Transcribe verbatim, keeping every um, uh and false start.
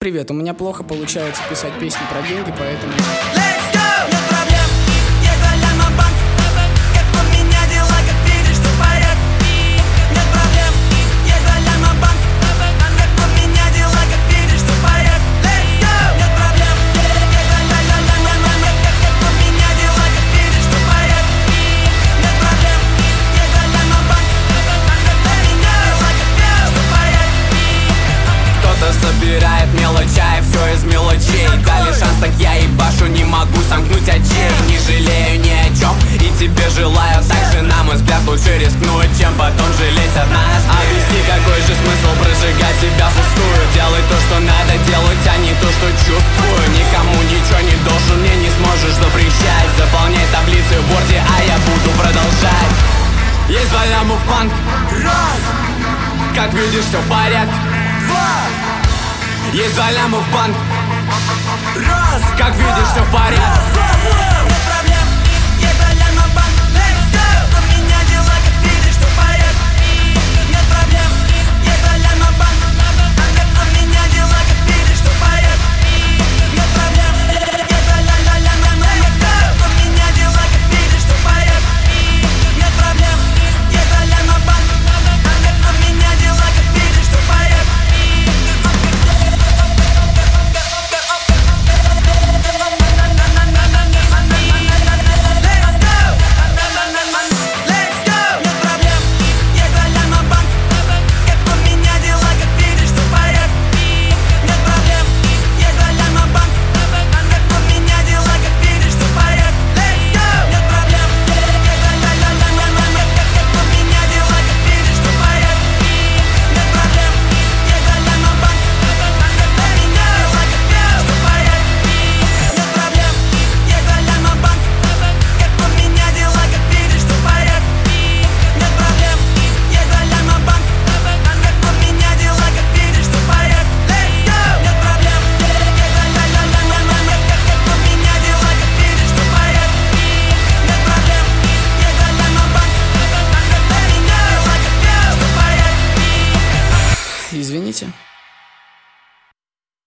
Привет, у меня плохо получается писать песни про деньги, поэтому... Let's go! Нет проблем, есть доля на банк. Как у меня дела, как видишь, все в порядке. Нет проблем, есть доля на банк. Как у меня дела, как видишь, все в порядке. Let's go! Нет проблем, есть доля на банк. Как у меня дела, как видишь, все в порядке. Нет проблем, есть доля на банк. Как у меня дела, как видишь, все в порядке. Кто-то собирает мелочи, и все из мелочей. Дали шанс, так я ебашу, не могу сомкнуть очей. Не жалею ни о чем и тебе желаю также, на мой взгляд, лучше рискнуть, чем потом жалеть от нас. Объясни, какой же смысл прожигать себя впустую. Делай то, что надо делать, а не то, что чувствую. Никому ничего не должен, мне не сможешь запрещать. Заполняй таблицы в Word, а я буду продолжать. Есть два ляма в банк. Раз, Как видишь, все в порядке. два, Есть два ляма в банк. раз, Как видишь, все в порядке. два, два. Нет проблем.